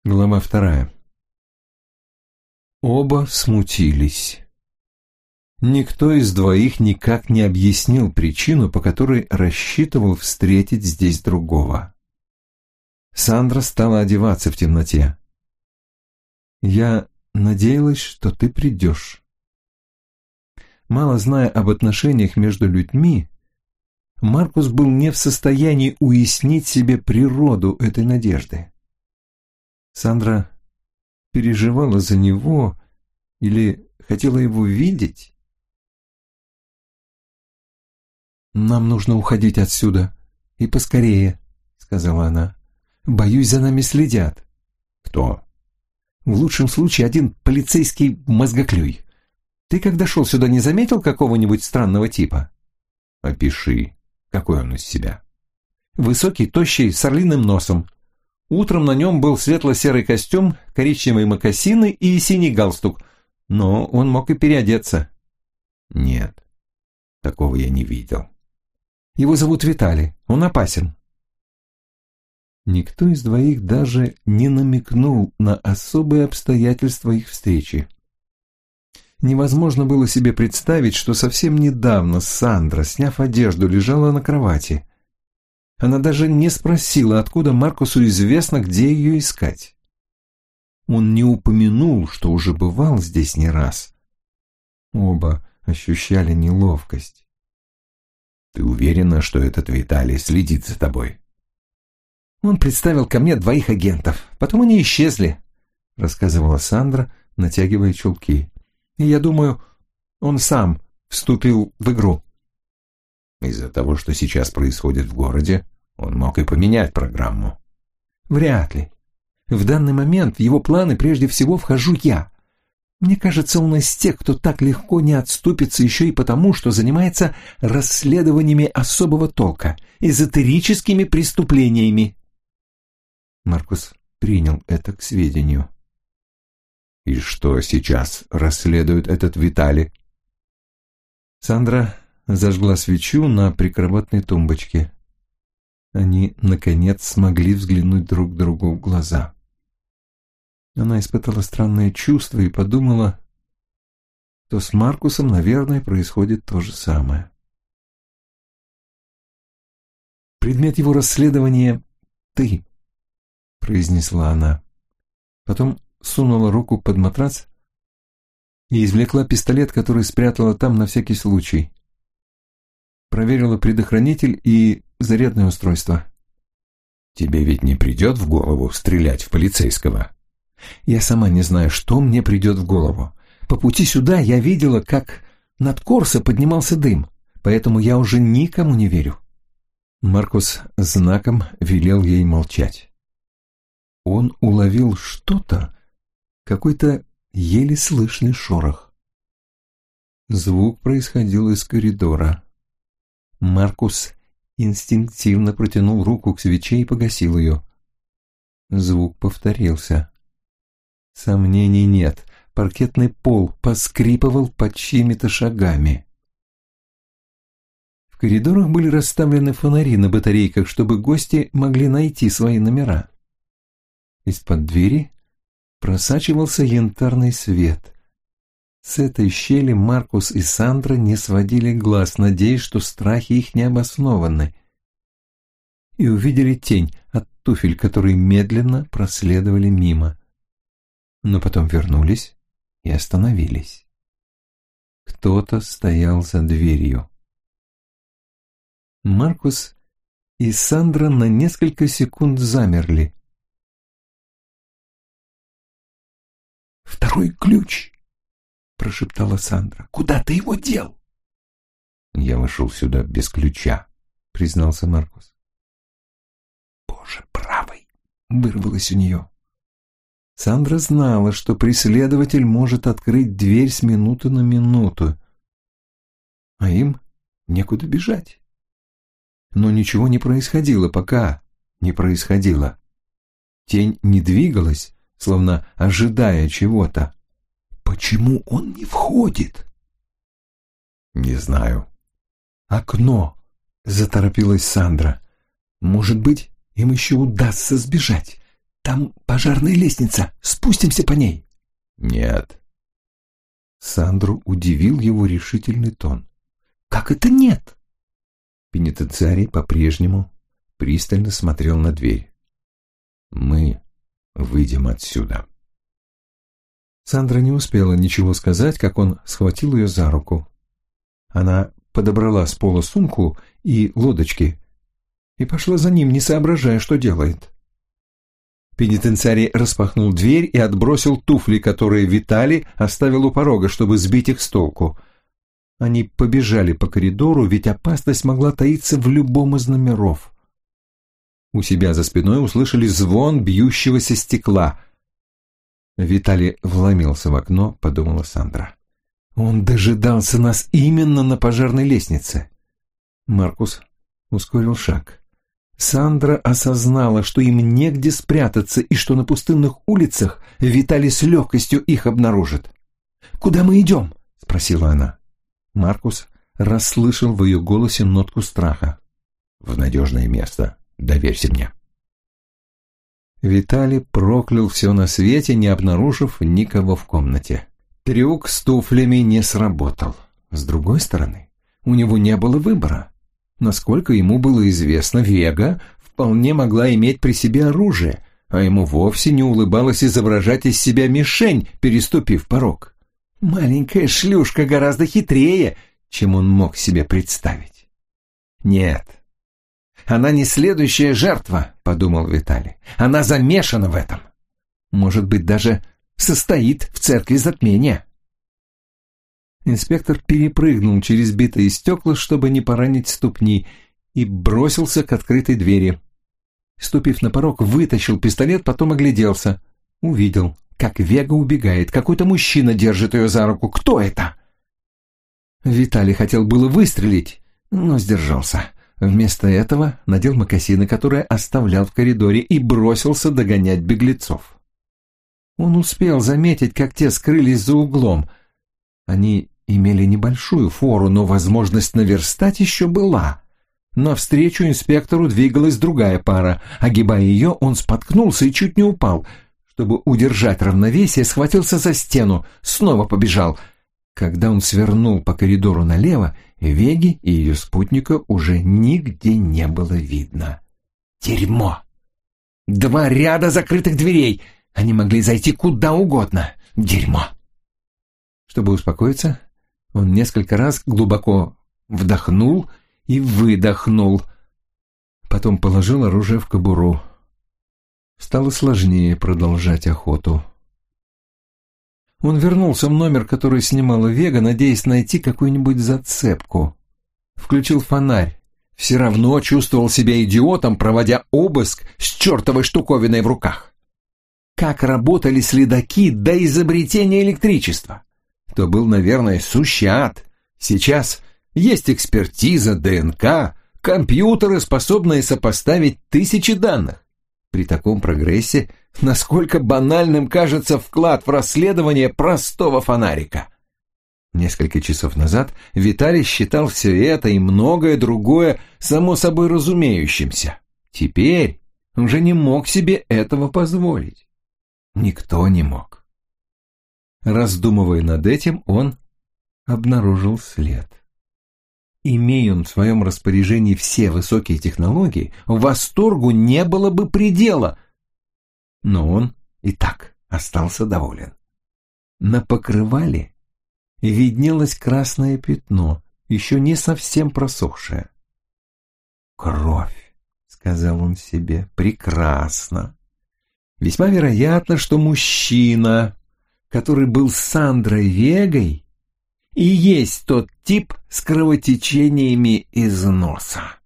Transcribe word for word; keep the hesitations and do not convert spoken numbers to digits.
Глава вторая. Оба смутились. Никто из двоих никак не объяснил причину, по которой рассчитывал встретить здесь другого. Сандра стала одеваться в темноте. «Я надеялась, что ты придешь». Мало зная об отношениях между людьми, Маркус был не в состоянии уяснить себе природу этой надежды. Сандра переживала за него или хотела его видеть? «Нам нужно уходить отсюда, и поскорее», — сказала она. «Боюсь, за нами следят». «Кто?» «В лучшем случае один полицейский мозгоклюй. Ты, когда шел сюда, не заметил какого-нибудь странного типа?» «Опиши, какой он из себя». «Высокий, тощий, с орлиным носом. Утром на нем был светло-серый костюм, коричневые мокасины и синий галстук, но он мог и переодеться». «Нет, такого я не видел». «Его зовут Виталий, он опасен». Никто из двоих даже не намекнул на особые обстоятельства их встречи. Невозможно было себе представить, что совсем недавно Сандра, сняв одежду, лежала на кровати. Она даже не спросила, откуда Маркусу известно, где ее искать. Он не упомянул, что уже бывал здесь не раз. Оба ощущали неловкость. «Ты уверена, что этот Виталий следит за тобой?» «Он представил ко мне двоих агентов. Потом они исчезли», — рассказывала Сандра, натягивая чулки. «И я думаю, он сам вступил в игру». «Из-за того, что сейчас происходит в городе, он мог и поменять программу». «Вряд ли. В данный момент в его планы прежде всего вхожу я. Мне кажется, он из тех, кто так легко не отступится еще и потому, что занимается расследованиями особого толка, эзотерическими преступлениями». Маркус принял это к сведению. «И что сейчас расследует этот Виталий?» Сандра зажгла свечу на прикроватной тумбочке. Они, наконец, смогли взглянуть друг другу в глаза. Она испытала странное чувство и подумала, что с Маркусом, наверное, происходит то же самое. «Предмет его расследования — ты», — произнесла она. Потом сунула руку под матрас и извлекла пистолет, который спрятала там на всякий случай. Проверила предохранитель и зарядное устройство. «Тебе ведь не придет в голову стрелять в полицейского?» «Я сама не знаю, что мне придет в голову. По пути сюда я видела, как над Корсо поднимался дым, поэтому я уже никому не верю». Маркус знаком велел ей молчать. Он уловил что-то, какой-то еле слышный шорох. Звук происходил из коридора. Маркус инстинктивно протянул руку к свече и погасил ее. Звук повторился. Сомнений нет, паркетный пол поскрипывал под чьими-то шагами. В коридорах были расставлены фонари на батарейках, чтобы гости могли найти свои номера. Из-под двери просачивался янтарный свет. С этой щели Маркус и Сандра не сводили глаз, надеясь, что страхи их не обоснованы, и увидели тень от туфель, которые медленно проследовали мимо. Но потом вернулись и остановились. Кто-то стоял за дверью. Маркус и Сандра на несколько секунд замерли. «Второй ключ!» — прошептала Сандра. «Куда ты его дел?» «Я вошел сюда без ключа», — признался Маркус. «Боже правый!» — вырвалось у нее. Сандра знала, что преследователь может открыть дверь с минуты на минуту, а им некуда бежать. Но ничего не происходило, пока не происходило. Тень не двигалась, словно ожидая чего-то. Почему он не входит? Не знаю. Окно, заторопилась Сандра. Может быть, им еще удастся сбежать. Там пожарная лестница. Спустимся по ней. Нет. Сандру удивил его решительный тон. Как это нет? Пенитенциарий по-прежнему пристально смотрел на дверь. Мы выйдем отсюда. Сандра не успела ничего сказать, как он схватил ее за руку. Она подобрала с пола сумку и лодочки и пошла за ним, не соображая, что делает. Пенитенциарий распахнул дверь и отбросил туфли, которые Виталий оставил у порога, чтобы сбить их с толку. Они побежали по коридору, ведь опасность могла таиться в любом из номеров. У себя за спиной услышали звон бьющегося стекла. Виталий вломился в окно, подумала Сандра. Он дожидался нас именно на пожарной лестнице. Маркус ускорил шаг. Сандра осознала, что им негде спрятаться и что на пустынных улицах Виталий с легкостью их обнаружит. «Куда мы идем?» — спросила она. Маркус расслышал в ее голосе нотку страха. «В надежное место. Доверься мне». Виталий проклял все на свете, не обнаружив никого в комнате. Трюк с туфлями не сработал. С другой стороны, у него не было выбора. Насколько ему было известно, Вега вполне могла иметь при себе оружие, а ему вовсе не улыбалось изображать из себя мишень, переступив порог. Маленькая шлюшка гораздо хитрее, чем он мог себе представить. «Нет, она не следующая жертва», — подумал Виталий. «Она замешана в этом. Может быть, даже состоит в церкви затмения». Инспектор перепрыгнул через битые стекла, чтобы не поранить ступни, и бросился к открытой двери. Ступив на порог, вытащил пистолет, потом огляделся. Увидел, как Вега убегает. Какой-то мужчина держит ее за руку. Кто это? Виталий хотел было выстрелить, но сдержался. Вместо этого надел мокасины, которые оставлял в коридоре, и бросился догонять беглецов. Он успел заметить, как те скрылись за углом. Они имели небольшую фору, но возможность наверстать еще была. Навстречу инспектору двигалась другая пара. Огибая ее, он споткнулся и чуть не упал. Чтобы удержать равновесие, схватился за стену, снова побежал. Когда он свернул по коридору налево, Веги и ее спутника уже нигде не было видно. Дерьмо! Два ряда закрытых дверей! Они могли зайти куда угодно. Дерьмо! Чтобы успокоиться, он несколько раз глубоко вдохнул и выдохнул. Потом положил оружие в кобуру. Стало сложнее продолжать охоту. Он вернулся в номер, который снимала Вега, надеясь найти какую-нибудь зацепку. Включил фонарь. Все равно чувствовал себя идиотом, проводя обыск с чертовой штуковиной в руках. Как работали следаки до изобретения электричества? То был, наверное, сущий ад. Сейчас есть экспертиза, ДНК, компьютеры, способные сопоставить тысячи данных. При таком прогрессе, насколько банальным кажется вклад в расследование простого фонарика. Несколько часов назад Виталий считал все это и многое другое само собой разумеющимся. Теперь уже не мог себе этого позволить. Никто не мог. Раздумывая над этим, он обнаружил след. Имея он в своем распоряжении все высокие технологии, восторгу не было бы предела. Но он и так остался доволен. На покрывале виднелось красное пятно, еще не совсем просохшее. «Кровь», — сказал он себе, — «прекрасно. Весьма вероятно, что мужчина, который был с Сандрой Вегой, и есть тот тип с кровотечениями из носа».